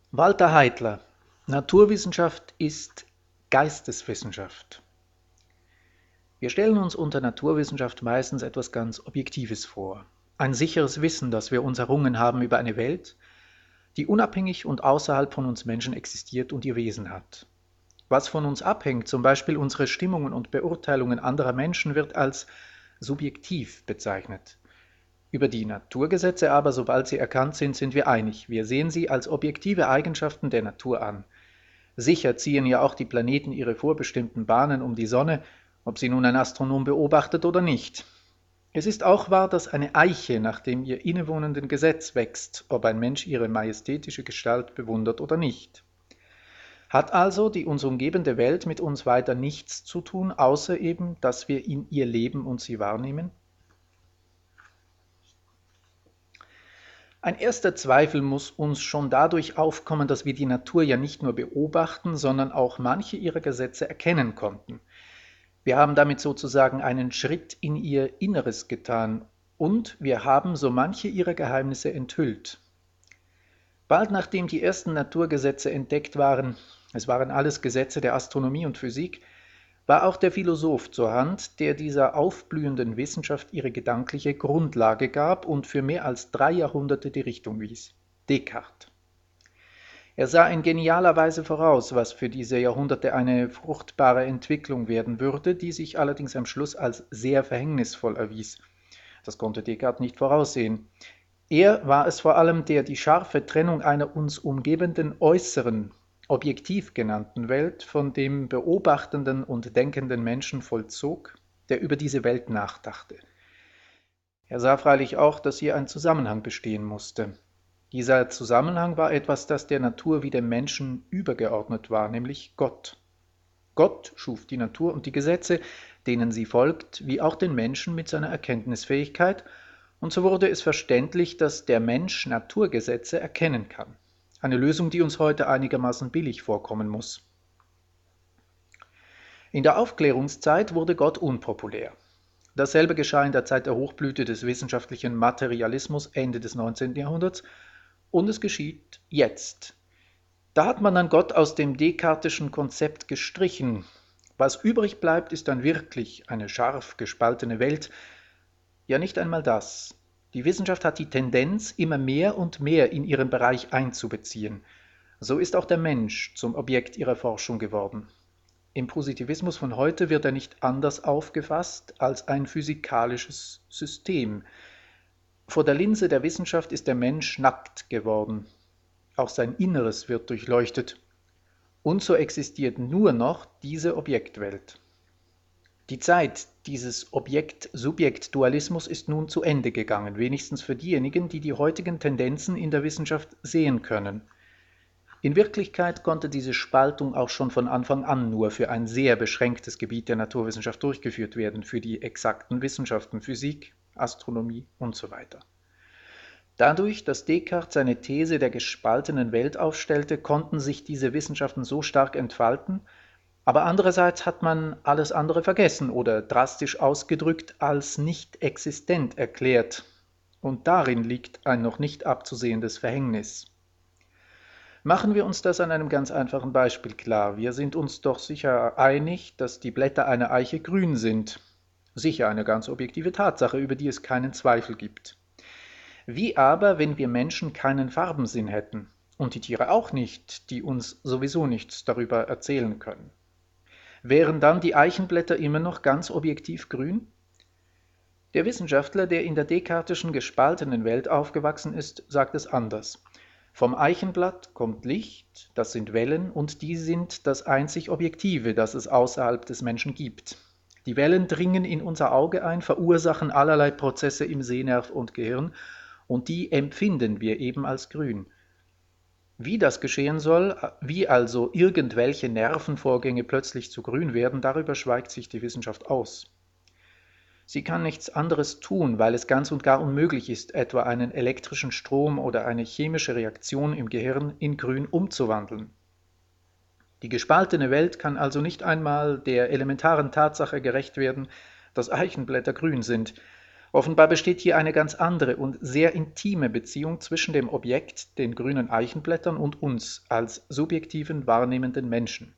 Walter Heidler: Naturwissenschaft ist Geisteswissenschaft. Wir stellen uns unter Naturwissenschaft meistens etwas ganz Objektives vor. Ein sicheres Wissen, das wir uns errungen haben über eine Welt, die unabhängig und außerhalb von uns Menschen existiert und ihr Wesen hat. Was von uns abhängt, zum Beispiel unsere Stimmungen und Beurteilungen anderer Menschen, wird als subjektiv bezeichnet. Über die Naturgesetze aber, sobald sie erkannt sind, sind wir einig. Wir sehen sie als objektive Eigenschaften der Natur an. Sicher ziehen ja auch die Planeten ihre vorbestimmten Bahnen um die Sonne, ob sie nun ein Astronom beobachtet oder nicht. Es ist auch wahr, dass eine Eiche nach dem ihr innewohnenden Gesetz wächst, ob ein Mensch ihre majestätische Gestalt bewundert oder nicht. Hat also die uns umgebende Welt mit uns weiter nichts zu tun, außer eben, dass wir in ihr leben und sie wahrnehmen? Ein erster Zweifel muss uns schon dadurch aufkommen, dass wir die Natur ja nicht nur beobachten, sondern auch manche ihrer Gesetze erkennen konnten. Wir haben damit sozusagen einen Schritt in ihr Inneres getan und wir haben so manche ihrer Geheimnisse enthüllt. Bald nachdem die ersten Naturgesetze entdeckt waren, es waren alles Gesetze der Astronomie und Physik, war auch der Philosoph zur Hand, der dieser aufblühenden Wissenschaft ihre gedankliche Grundlage gab und für mehr als 3 Jahrhunderte die Richtung wies: Descartes. Er sah in genialer Weise voraus, was für diese Jahrhunderte eine fruchtbare Entwicklung werden würde, die sich allerdings am Schluss als sehr verhängnisvoll erwies. Das konnte Descartes nicht voraussehen. Er war es vor allem, der die scharfe Trennung einer uns umgebenden äußeren, objektiv genannten Welt von dem beobachtenden und denkenden Menschen vollzog, der über diese Welt nachdachte. Er sah freilich auch, dass hier ein Zusammenhang bestehen musste. Dieser Zusammenhang war etwas, das der Natur wie dem Menschen übergeordnet war, nämlich Gott. Gott schuf die Natur und die Gesetze, denen sie folgt, wie auch den Menschen mit seiner Erkenntnisfähigkeit, und so wurde es verständlich, dass der Mensch Naturgesetze erkennen kann. Eine Lösung, die uns heute einigermaßen billig vorkommen muss. In der Aufklärungszeit wurde Gott unpopulär. Dasselbe geschah in der Zeit der Hochblüte des wissenschaftlichen Materialismus Ende des 19. Jahrhunderts und es geschieht jetzt. Da hat man dann Gott aus dem descartesischen Konzept gestrichen. Was übrig bleibt, ist dann wirklich eine scharf gespaltene Welt. Ja, nicht einmal das. Die Wissenschaft hat die Tendenz, immer mehr und mehr in ihren Bereich einzubeziehen. So ist auch der Mensch zum Objekt ihrer Forschung geworden. Im Positivismus von heute wird er nicht anders aufgefasst als ein physikalisches System. Vor der Linse der Wissenschaft ist der Mensch nackt geworden. Auch sein Inneres wird durchleuchtet. Und so existiert nur noch diese Objektwelt. Die Zeit dieses Objekt-Subjekt-Dualismus ist nun zu Ende gegangen, wenigstens für diejenigen, die die heutigen Tendenzen in der Wissenschaft sehen können. In Wirklichkeit konnte diese Spaltung auch schon von Anfang an nur für ein sehr beschränktes Gebiet der Naturwissenschaft durchgeführt werden, für die exakten Wissenschaften Physik, Astronomie usw. Dadurch, dass Descartes seine These der gespaltenen Welt aufstellte, konnten sich diese Wissenschaften so stark entfalten, aber andererseits hat man alles andere vergessen oder drastisch ausgedrückt als nicht existent erklärt. Und darin liegt ein noch nicht abzusehendes Verhängnis. Machen wir uns das an einem ganz einfachen Beispiel klar. Wir sind uns doch sicher einig, dass die Blätter einer Eiche grün sind. Sicher eine ganz objektive Tatsache, über die es keinen Zweifel gibt. Wie aber, wenn wir Menschen keinen Farbensinn hätten und die Tiere auch nicht, die uns sowieso nichts darüber erzählen können? Wären dann die Eichenblätter immer noch ganz objektiv grün? Der Wissenschaftler, der in der descartesischen gespaltenen Welt aufgewachsen ist, sagt es anders. Vom Eichenblatt kommt Licht, das sind Wellen, und die sind das einzig Objektive, das es außerhalb des Menschen gibt. Die Wellen dringen in unser Auge ein, verursachen allerlei Prozesse im Sehnerv und Gehirn, und die empfinden wir eben als grün. Wie das geschehen soll, wie also irgendwelche Nervenvorgänge plötzlich zu grün werden, darüber schweigt sich die Wissenschaft aus. Sie kann nichts anderes tun, weil es ganz und gar unmöglich ist, etwa einen elektrischen Strom oder eine chemische Reaktion im Gehirn in grün umzuwandeln. Die gespaltene Welt kann also nicht einmal der elementaren Tatsache gerecht werden, dass Eichenblätter grün sind. Offenbar besteht hier eine ganz andere und sehr intime Beziehung zwischen dem Objekt, den grünen Eichenblättern, und uns als subjektiven wahrnehmenden Menschen.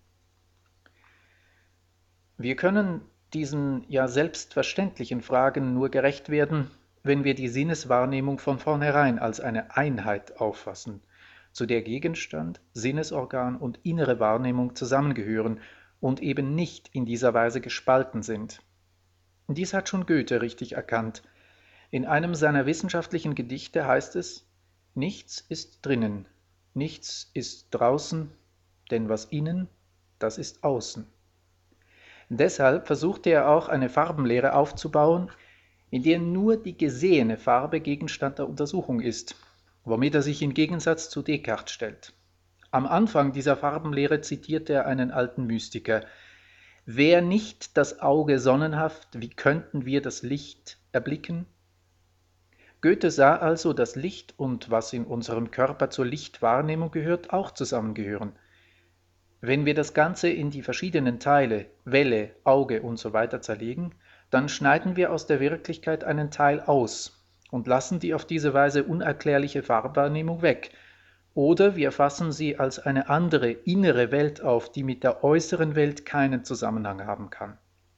Wir können diesen ja selbstverständlichen Fragen nur gerecht werden, wenn wir die Sinneswahrnehmung von vornherein als eine Einheit auffassen, zu der Gegenstand, Sinnesorgan und innere Wahrnehmung zusammengehören und eben nicht in dieser Weise gespalten sind. Dies hat schon Goethe richtig erkannt. In einem seiner wissenschaftlichen Gedichte heißt es: Nichts ist drinnen, nichts ist draußen, denn was innen, das ist außen. Deshalb versuchte er auch eine Farbenlehre aufzubauen, in der nur die gesehene Farbe Gegenstand der Untersuchung ist, womit er sich in Gegensatz zu Descartes stellt. Am Anfang dieser Farbenlehre zitierte er einen alten Mystiker: Wär nicht das Auge sonnenhaft, wie könnten wir das Licht erblicken? Goethe sah also, dass Licht und was in unserem Körper zur Lichtwahrnehmung gehört, auch zusammengehören. Wenn wir das Ganze in die verschiedenen Teile, Welle, Auge usw. zerlegen, dann schneiden wir aus der Wirklichkeit einen Teil aus und lassen die auf diese Weise unerklärliche Farbwahrnehmung weg. Oder wir fassen sie als eine andere, innere Welt auf, die mit der äußeren Welt keinen Zusammenhang haben kann.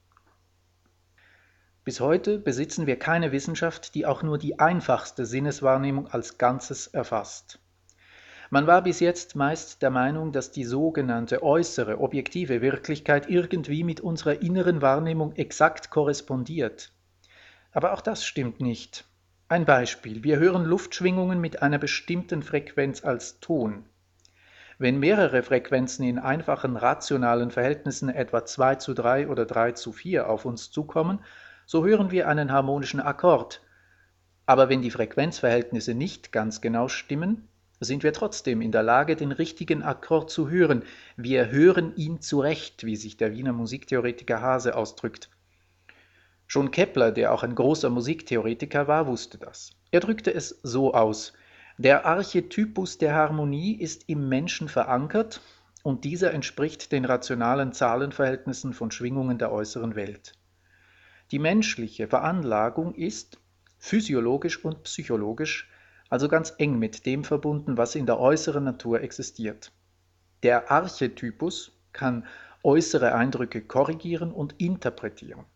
Bis heute besitzen wir keine Wissenschaft, die auch nur die einfachste Sinneswahrnehmung als Ganzes erfasst. Man war bis jetzt meist der Meinung, dass die sogenannte äußere, objektive Wirklichkeit irgendwie mit unserer inneren Wahrnehmung exakt korrespondiert. Aber auch das stimmt nicht. Ein Beispiel: Wir hören Luftschwingungen mit einer bestimmten Frequenz als Ton. Wenn mehrere Frequenzen in einfachen rationalen Verhältnissen etwa 2:3 oder 3:4 auf uns zukommen, so hören wir einen harmonischen Akkord. Aber wenn die Frequenzverhältnisse nicht ganz genau stimmen, sind wir trotzdem in der Lage, den richtigen Akkord zu hören. Wir hören ihn zurecht, wie sich der Wiener Musiktheoretiker Hase ausdrückt. Schon Kepler, der auch ein großer Musiktheoretiker war, wusste das. Er drückte es so aus: Der Archetypus der Harmonie ist im Menschen verankert und dieser entspricht den rationalen Zahlenverhältnissen von Schwingungen der äußeren Welt. Die menschliche Veranlagung ist physiologisch und psychologisch also ganz eng mit dem verbunden, was in der äußeren Natur existiert. Der Archetypus kann äußere Eindrücke korrigieren und interpretieren.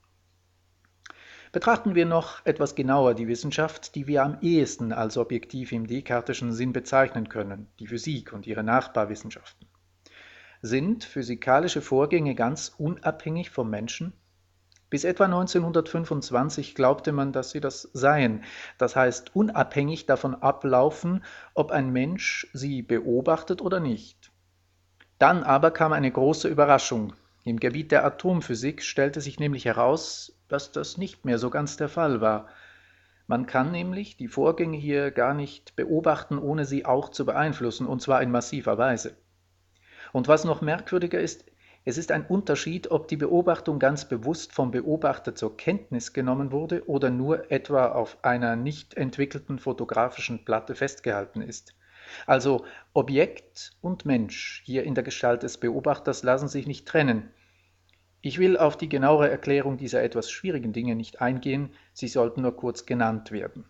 Betrachten wir noch etwas genauer die Wissenschaft, die wir am ehesten als objektiv im descartesischen Sinn bezeichnen können, die Physik und ihre Nachbarwissenschaften. Sind physikalische Vorgänge ganz unabhängig vom Menschen? Bis etwa 1925 glaubte man, dass sie das seien, das heißt unabhängig davon ablaufen, ob ein Mensch sie beobachtet oder nicht. Dann aber kam eine große Überraschung. Im Gebiet der Atomphysik stellte sich nämlich heraus, dass das nicht mehr so ganz der Fall war. Man kann nämlich die Vorgänge hier gar nicht beobachten, ohne sie auch zu beeinflussen, und zwar in massiver Weise. Und was noch merkwürdiger ist, es ist ein Unterschied, ob die Beobachtung ganz bewusst vom Beobachter zur Kenntnis genommen wurde oder nur etwa auf einer nicht entwickelten fotografischen Platte festgehalten ist. Also Objekt und Mensch hier in der Gestalt des Beobachters lassen sich nicht trennen. Ich will auf die genauere Erklärung dieser etwas schwierigen Dinge nicht eingehen, sie sollten nur kurz genannt werden.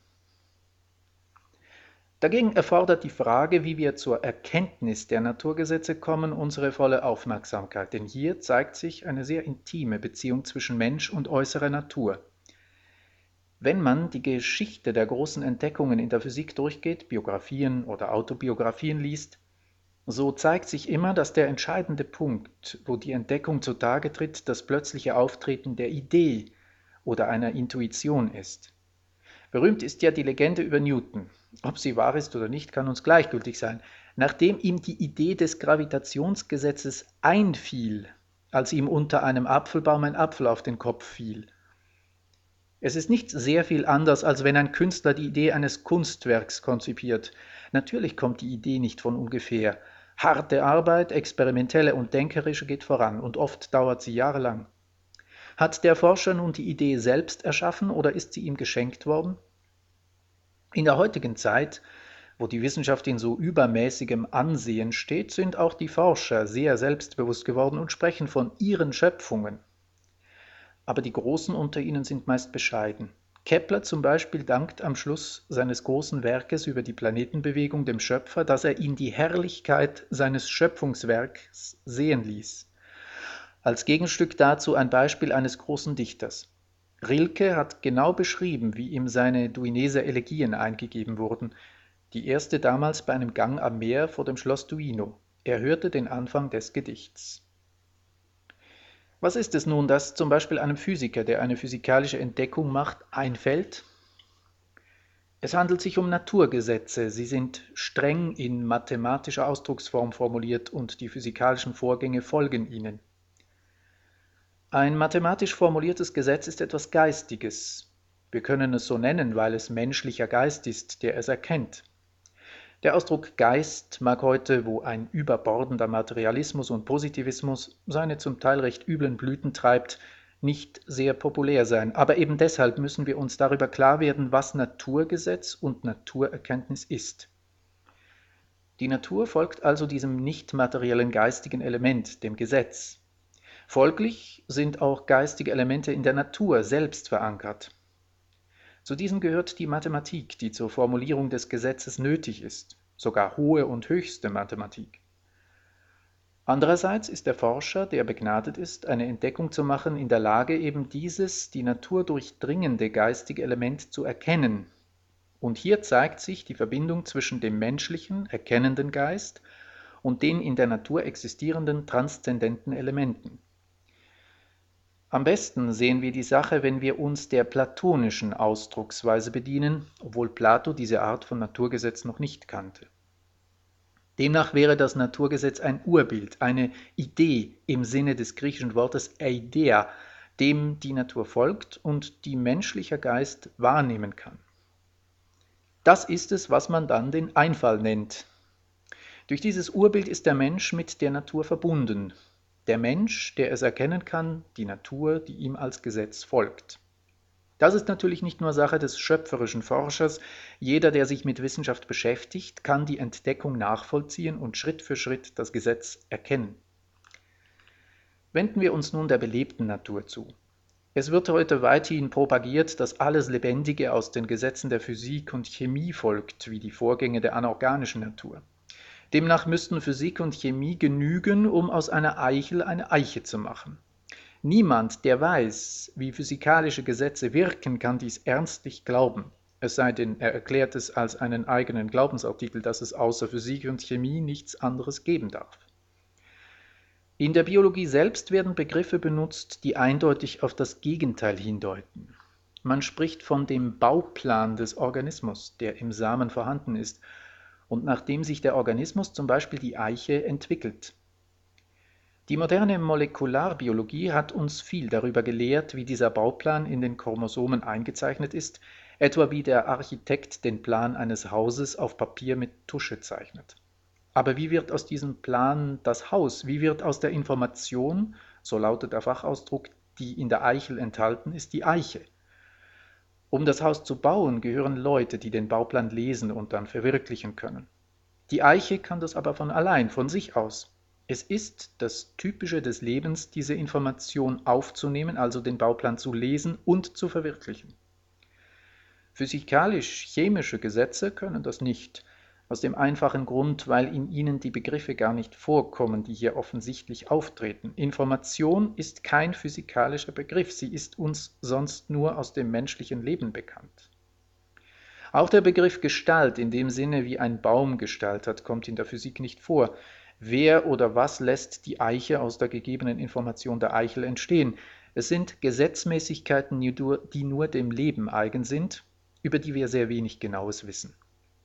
Dagegen erfordert die Frage, wie wir zur Erkenntnis der Naturgesetze kommen, unsere volle Aufmerksamkeit, denn hier zeigt sich eine sehr intime Beziehung zwischen Mensch und äußerer Natur. Wenn man die Geschichte der großen Entdeckungen in der Physik durchgeht, Biografien oder Autobiografien liest, so zeigt sich immer, dass der entscheidende Punkt, wo die Entdeckung zutage tritt, das plötzliche Auftreten der Idee oder einer Intuition ist. Berühmt ist ja die Legende über Newton. Ob sie wahr ist oder nicht, kann uns gleichgültig sein. Nachdem ihm die Idee des Gravitationsgesetzes einfiel, als ihm unter einem Apfelbaum ein Apfel auf den Kopf fiel. Es ist nicht sehr viel anders, als wenn ein Künstler die Idee eines Kunstwerks konzipiert. Natürlich kommt die Idee nicht von ungefähr. Harte Arbeit, experimentelle und denkerische geht voran und oft dauert sie jahrelang. Hat der Forscher nun die Idee selbst erschaffen oder ist sie ihm geschenkt worden? In der heutigen Zeit, wo die Wissenschaft in so übermäßigem Ansehen steht, sind auch die Forscher sehr selbstbewusst geworden und sprechen von ihren Schöpfungen. Aber die Großen unter ihnen sind meist bescheiden. Kepler zum Beispiel dankt am Schluss seines großen Werkes über die Planetenbewegung dem Schöpfer, dass er ihn die Herrlichkeit seines Schöpfungswerks sehen ließ. Als Gegenstück dazu ein Beispiel eines großen Dichters. Rilke hat genau beschrieben, wie ihm seine Duineser Elegien eingegeben wurden, die erste damals bei einem Gang am Meer vor dem Schloss Duino. Er hörte den Anfang des Gedichts. Was ist es nun, das zum Beispiel einem Physiker, der eine physikalische Entdeckung macht, einfällt? Es handelt sich um Naturgesetze. Sie sind streng in mathematischer Ausdrucksform formuliert und die physikalischen Vorgänge folgen ihnen. Ein mathematisch formuliertes Gesetz ist etwas Geistiges. Wir können es so nennen, weil es menschlicher Geist ist, der es erkennt. Der Ausdruck Geist mag heute, wo ein überbordender Materialismus und Positivismus seine zum Teil recht üblen Blüten treibt, nicht sehr populär sein. Aber eben deshalb müssen wir uns darüber klar werden, was Naturgesetz und Naturerkenntnis ist. Die Natur folgt also diesem nicht materiellen geistigen Element, dem Gesetz. Folglich sind auch geistige Elemente in der Natur selbst verankert. Zu diesen gehört die Mathematik, die zur Formulierung des Gesetzes nötig ist, sogar hohe und höchste Mathematik. Andererseits ist der Forscher, der begnadet ist, eine Entdeckung zu machen, in der Lage, eben dieses die Natur durchdringende geistige Element zu erkennen. Und hier zeigt sich die Verbindung zwischen dem menschlichen, erkennenden Geist und den in der Natur existierenden transzendenten Elementen. Am besten sehen wir die Sache, wenn wir uns der platonischen Ausdrucksweise bedienen, obwohl Plato diese Art von Naturgesetz noch nicht kannte. Demnach wäre das Naturgesetz ein Urbild, eine Idee im Sinne des griechischen Wortes Eideia, dem die Natur folgt und die menschlicher Geist wahrnehmen kann. Das ist es, was man dann den Einfall nennt. Durch dieses Urbild ist der Mensch mit der Natur verbunden. Der Mensch, der es erkennen kann, die Natur, die ihm als Gesetz folgt. Das ist natürlich nicht nur Sache des schöpferischen Forschers. Jeder, der sich mit Wissenschaft beschäftigt, kann die Entdeckung nachvollziehen und Schritt für Schritt das Gesetz erkennen. Wenden wir uns nun der belebten Natur zu. Es wird heute weithin propagiert, dass alles Lebendige aus den Gesetzen der Physik und Chemie folgt, wie die Vorgänge der anorganischen Natur. Demnach müssten Physik und Chemie genügen, um aus einer Eichel eine Eiche zu machen. Niemand, der weiß, wie physikalische Gesetze wirken, kann dies ernstlich glauben. Es sei denn, er erklärt es als einen eigenen Glaubensartikel, dass es außer Physik und Chemie nichts anderes geben darf. In der Biologie selbst werden Begriffe benutzt, die eindeutig auf das Gegenteil hindeuten. Man spricht von dem Bauplan des Organismus, der im Samen vorhanden ist und nach dem sich der Organismus, zum Beispiel die Eiche, entwickelt. Die moderne Molekularbiologie hat uns viel darüber gelehrt, wie dieser Bauplan in den Chromosomen eingezeichnet ist, etwa wie der Architekt den Plan eines Hauses auf Papier mit Tusche zeichnet. Aber wie wird aus diesem Plan das Haus? Wie wird aus der Information, so lautet der Fachausdruck, die in der Eichel enthalten ist, die Eiche? Um das Haus zu bauen, gehören Leute, die den Bauplan lesen und dann verwirklichen können. Die Eiche kann das aber von allein, von sich aus. Es ist das Typische des Lebens, diese Information aufzunehmen, also den Bauplan zu lesen und zu verwirklichen. Physikalisch-chemische Gesetze können das nicht, aus dem einfachen Grund, weil in ihnen die Begriffe gar nicht vorkommen, die hier offensichtlich auftreten. Information ist kein physikalischer Begriff, sie ist uns sonst nur aus dem menschlichen Leben bekannt. Auch der Begriff Gestalt in dem Sinne, wie ein Baum Gestalt hat, kommt in der Physik nicht vor. Wer oder was lässt die Eiche aus der gegebenen Information der Eichel entstehen? Es sind Gesetzmäßigkeiten, die nur dem Leben eigen sind, über die wir sehr wenig Genaues wissen.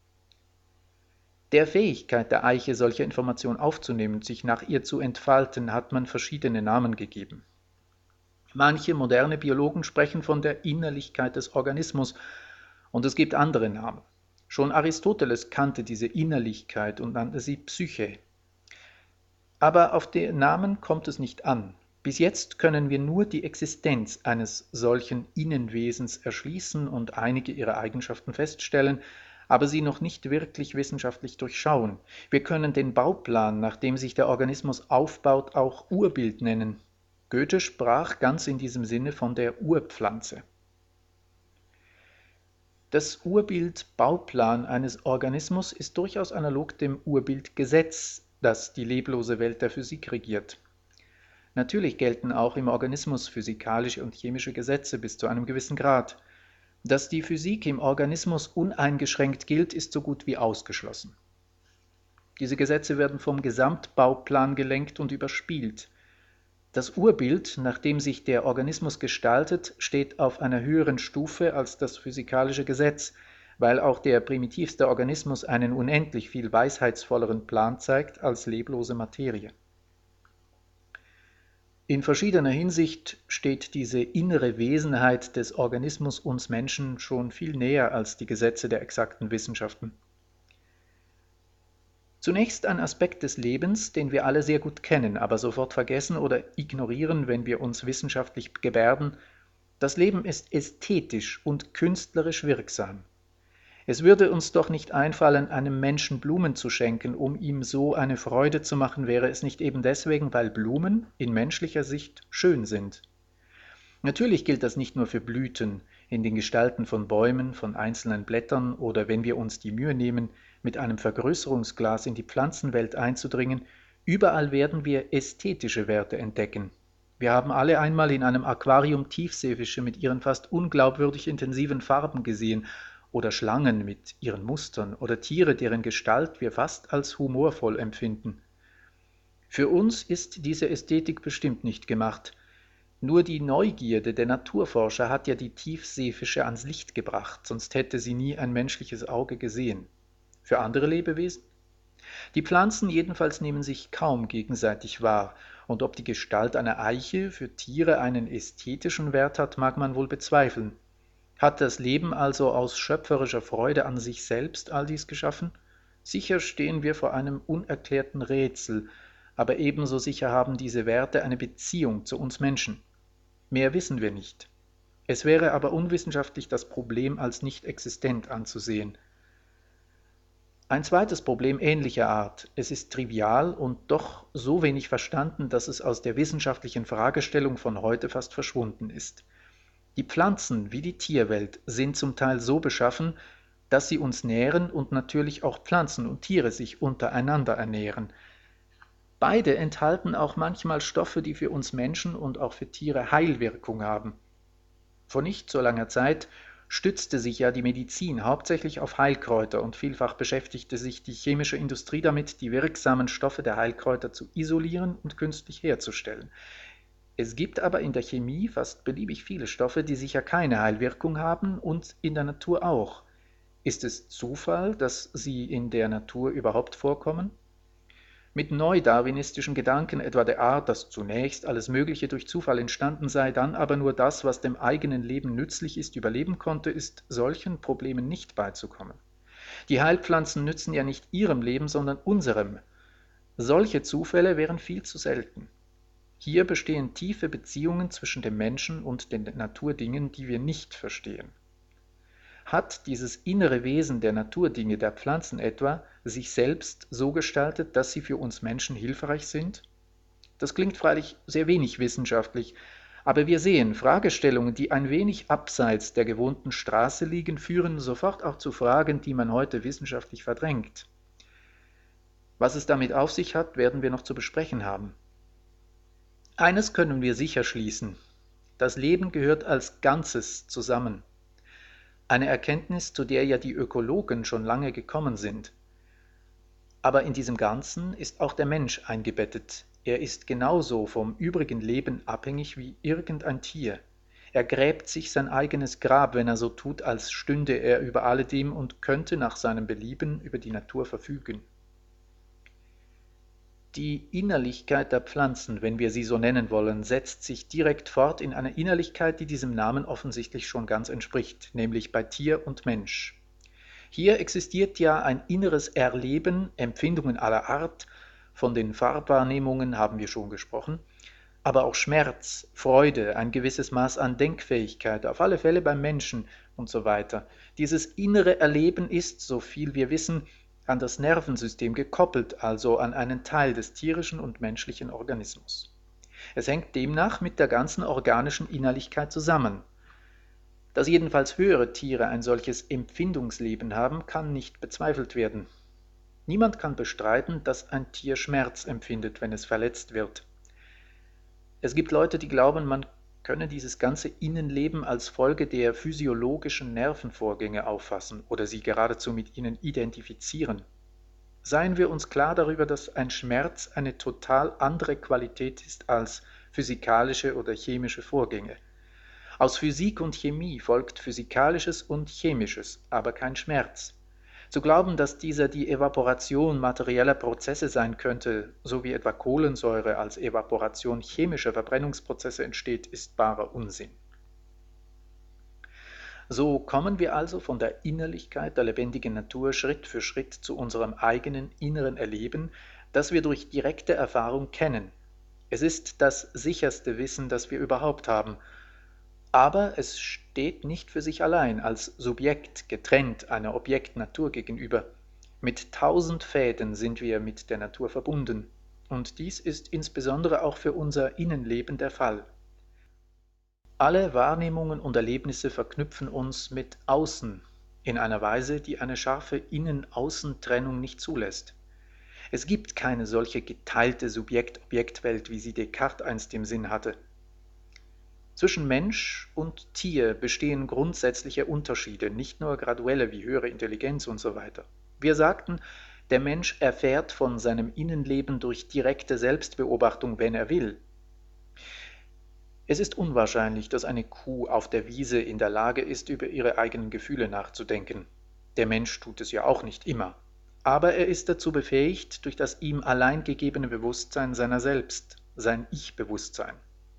Der Fähigkeit der Eiche, solche Informationen aufzunehmen und sich nach ihr zu entfalten, hat man verschiedene Namen gegeben. Manche moderne Biologen sprechen von der Innerlichkeit des Organismus und es gibt andere Namen. Schon Aristoteles kannte diese Innerlichkeit und nannte sie Psyche. Aber auf den Namen kommt es nicht an. Bis jetzt können wir nur die Existenz eines solchen Innenwesens erschließen und einige ihrer Eigenschaften feststellen, aber sie noch nicht wirklich wissenschaftlich durchschauen. Wir können den Bauplan, nach dem sich der Organismus aufbaut, auch Urbild nennen. Goethe sprach ganz in diesem Sinne von der Urpflanze. Das Urbild Bauplan eines Organismus ist durchaus analog dem Urbild Gesetz, das die leblose Welt der Physik regiert. Natürlich gelten auch im Organismus physikalische und chemische Gesetze bis zu einem gewissen Grad. Dass die Physik im Organismus uneingeschränkt gilt, ist so gut wie ausgeschlossen. Diese Gesetze werden vom Gesamtbauplan gelenkt und überspielt. Das Urbild, nach dem sich der Organismus gestaltet, steht auf einer höheren Stufe als das physikalische Gesetz, weil auch der primitivste Organismus einen unendlich viel weisheitsvolleren Plan zeigt als leblose Materie. In verschiedener Hinsicht steht diese innere Wesenheit des Organismus uns Menschen schon viel näher als die Gesetze der exakten Wissenschaften. Zunächst ein Aspekt des Lebens, den wir alle sehr gut kennen, aber sofort vergessen oder ignorieren, wenn wir uns wissenschaftlich gebärden. Das Leben ist ästhetisch und künstlerisch wirksam. Es würde uns doch nicht einfallen, einem Menschen Blumen zu schenken, um ihm so eine Freude zu machen, wäre es nicht eben deswegen, weil Blumen in menschlicher Sicht schön sind. Natürlich gilt das nicht nur für Blüten in den Gestalten von Bäumen, von einzelnen Blättern oder wenn wir uns die Mühe nehmen, mit einem Vergrößerungsglas in die Pflanzenwelt einzudringen, überall werden wir ästhetische Werte entdecken. Wir haben alle einmal in einem Aquarium Tiefseefische mit ihren fast unglaubwürdig intensiven Farben gesehen oder Schlangen mit ihren Mustern oder Tiere, deren Gestalt wir fast als humorvoll empfinden. Für uns ist diese Ästhetik bestimmt nicht gemacht. Nur die Neugierde der Naturforscher hat ja die Tiefseefische ans Licht gebracht, sonst hätte sie nie ein menschliches Auge gesehen. Für andere Lebewesen? Die Pflanzen jedenfalls nehmen sich kaum gegenseitig wahr, und ob die Gestalt einer Eiche für Tiere einen ästhetischen Wert hat, mag man wohl bezweifeln. Hat das Leben also aus schöpferischer Freude an sich selbst all dies geschaffen? Sicher stehen wir vor einem unerklärten Rätsel, aber ebenso sicher haben diese Werte eine Beziehung zu uns Menschen. Mehr wissen wir nicht. Es wäre aber unwissenschaftlich, das Problem als nicht existent anzusehen. Ein zweites Problem ähnlicher Art: Es ist trivial und doch so wenig verstanden, dass es aus der wissenschaftlichen Fragestellung von heute fast verschwunden ist. Die Pflanzen wie die Tierwelt sind zum Teil so beschaffen, dass sie uns nähren und natürlich auch Pflanzen und Tiere sich untereinander ernähren. Beide enthalten auch manchmal Stoffe, die für uns Menschen und auch für Tiere Heilwirkung haben. Vor nicht so langer Zeit stützte sich ja die Medizin hauptsächlich auf Heilkräuter und vielfach beschäftigte sich die chemische Industrie damit, die wirksamen Stoffe der Heilkräuter zu isolieren und künstlich herzustellen. Es gibt aber in der Chemie fast beliebig viele Stoffe, die sicher keine Heilwirkung haben und in der Natur auch. Ist es Zufall, dass sie in der Natur überhaupt vorkommen? Mit neudarwinistischen Gedanken etwa der Art, dass zunächst alles Mögliche durch Zufall entstanden sei, dann aber nur das, was dem eigenen Leben nützlich ist, überleben konnte, ist solchen Problemen nicht beizukommen. Die Heilpflanzen nützen ja nicht ihrem Leben, sondern unserem. Solche Zufälle wären viel zu selten. Hier bestehen tiefe Beziehungen zwischen dem Menschen und den Naturdingen, die wir nicht verstehen. Hat dieses innere Wesen der Naturdinge, der Pflanzen etwa, sich selbst so gestaltet, dass sie für uns Menschen hilfreich sind? Das klingt freilich sehr wenig wissenschaftlich, aber wir sehen, Fragestellungen, die ein wenig abseits der gewohnten Straße liegen, führen sofort auch zu Fragen, die man heute wissenschaftlich verdrängt. Was es damit auf sich hat, werden wir noch zu besprechen haben. Eines können wir sicher schließen: Das Leben gehört als Ganzes zusammen. Eine Erkenntnis, zu der ja die Ökologen schon lange gekommen sind. Aber in diesem Ganzen ist auch der Mensch eingebettet. Er ist genauso vom übrigen Leben abhängig wie irgendein Tier. Er gräbt sich sein eigenes Grab, wenn er so tut, als stünde er über alledem und könnte nach seinem Belieben über die Natur verfügen. Die Innerlichkeit der Pflanzen, wenn wir sie so nennen wollen, setzt sich direkt fort in einer Innerlichkeit, die diesem Namen offensichtlich schon ganz entspricht, nämlich bei Tier und Mensch. Hier existiert ja ein inneres Erleben, Empfindungen aller Art, von den Farbwahrnehmungen haben wir schon gesprochen, aber auch Schmerz, Freude, ein gewisses Maß an Denkfähigkeit, auf alle Fälle beim Menschen und so weiter. Dieses innere Erleben ist, so viel wir wissen, an das Nervensystem gekoppelt, also an einen Teil des tierischen und menschlichen Organismus. Es hängt demnach mit der ganzen organischen Innerlichkeit zusammen. Dass jedenfalls höhere Tiere ein solches Empfindungsleben haben, kann nicht bezweifelt werden. Niemand kann bestreiten, dass ein Tier Schmerz empfindet, wenn es verletzt wird. Es gibt Leute, die glauben, man könne dieses ganze Innenleben als Folge der physiologischen Nervenvorgänge auffassen oder sie geradezu mit ihnen identifizieren. Seien wir uns klar darüber, dass ein Schmerz eine total andere Qualität ist als physikalische oder chemische Vorgänge. Aus Physik und Chemie folgt Physikalisches und Chemisches, aber kein Schmerz. Zu glauben, dass dieser die Evaporation materieller Prozesse sein könnte, so wie etwa Kohlensäure als Evaporation chemischer Verbrennungsprozesse entsteht, ist barer Unsinn. So kommen wir also von der Innerlichkeit der lebendigen Natur Schritt für Schritt zu unserem eigenen inneren Erleben, das wir durch direkte Erfahrung kennen. Es ist das sicherste Wissen, das wir überhaupt haben, aber es steht nicht für sich allein als Subjekt getrennt einer Objektnatur gegenüber. Mit tausend Fäden sind wir mit der Natur verbunden, und dies ist insbesondere auch für unser Innenleben der Fall. Alle Wahrnehmungen und Erlebnisse verknüpfen uns mit Außen in einer Weise, die eine scharfe Innen-Außen-Trennung nicht zulässt. Es gibt keine solche geteilte Subjekt-Objekt-Welt, wie sie Descartes einst im Sinn hatte. Zwischen Mensch und Tier bestehen grundsätzliche Unterschiede, nicht nur graduelle wie höhere Intelligenz und so weiter. Wir sagten, der Mensch erfährt von seinem Innenleben durch direkte Selbstbeobachtung, wenn er will. Es ist unwahrscheinlich, dass eine Kuh auf der Wiese in der Lage ist, über ihre eigenen Gefühle nachzudenken. Der Mensch tut es ja auch nicht immer. Aber er ist dazu befähigt durch das ihm allein gegebene Bewusstsein seiner selbst, sein Ich-Bewusstsein.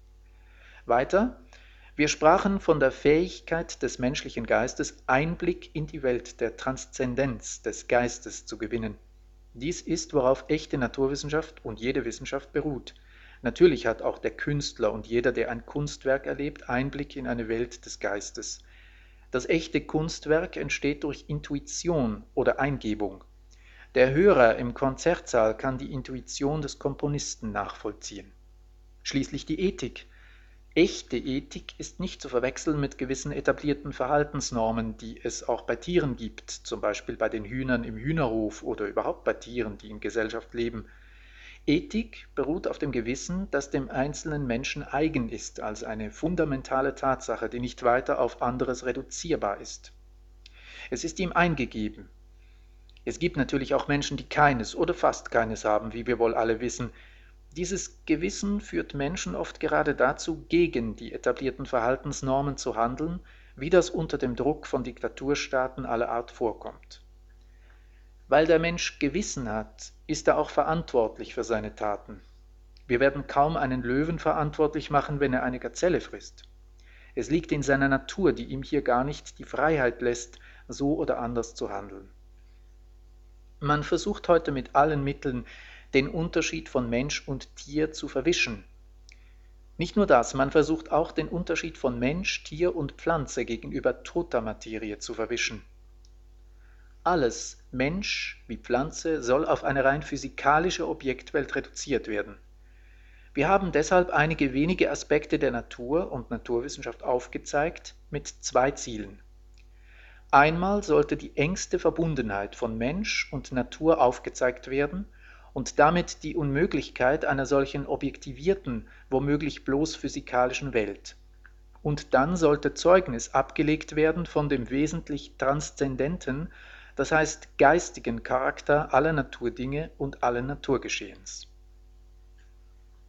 Weiter, wir sprachen von der Fähigkeit des menschlichen Geistes, Einblick in die Welt der Transzendenz des Geistes zu gewinnen. Dies ist, worauf echte Naturwissenschaft und jede Wissenschaft beruht. Natürlich hat auch der Künstler und jeder, der ein Kunstwerk erlebt, Einblick in eine Welt des Geistes. Das echte Kunstwerk entsteht durch Intuition oder Eingebung. Der Hörer im Konzertsaal kann die Intuition des Komponisten nachvollziehen. Schließlich die Ethik. Echte Ethik ist nicht zu verwechseln mit gewissen etablierten Verhaltensnormen, die es auch bei Tieren gibt, zum Beispiel bei den Hühnern im Hühnerhof oder überhaupt bei Tieren, die in Gesellschaft leben. Ethik beruht auf dem Gewissen, das dem einzelnen Menschen eigen ist, als eine fundamentale Tatsache, die nicht weiter auf anderes reduzierbar ist. Es ist ihm eingegeben. Es gibt natürlich auch Menschen, die keines oder fast keines haben, wie wir wohl alle wissen. Dieses Gewissen führt Menschen oft gerade dazu, gegen die etablierten Verhaltensnormen zu handeln, wie das unter dem Druck von Diktaturstaaten aller Art vorkommt. Weil der Mensch Gewissen hat, ist er auch verantwortlich für seine Taten. Wir werden kaum einen Löwen verantwortlich machen, wenn er eine Gazelle frisst. Es liegt in seiner Natur, die ihm hier gar nicht die Freiheit lässt, so oder anders zu handeln. Man versucht heute mit allen Mitteln, den Unterschied von Mensch und Tier zu verwischen. Nicht nur das, man versucht auch den Unterschied von Mensch, Tier und Pflanze gegenüber toter Materie zu verwischen. Alles, Mensch wie Pflanze, soll auf eine rein physikalische Objektwelt reduziert werden. Wir haben deshalb einige wenige Aspekte der Natur und Naturwissenschaft aufgezeigt, mit zwei Zielen. Einmal sollte die engste Verbundenheit von Mensch und Natur aufgezeigt werden und damit die Unmöglichkeit einer solchen objektivierten, womöglich bloß physikalischen Welt. Und dann sollte Zeugnis abgelegt werden von dem wesentlich transzendenten, das heißt geistigen Charakter aller Naturdinge und allen Naturgeschehens.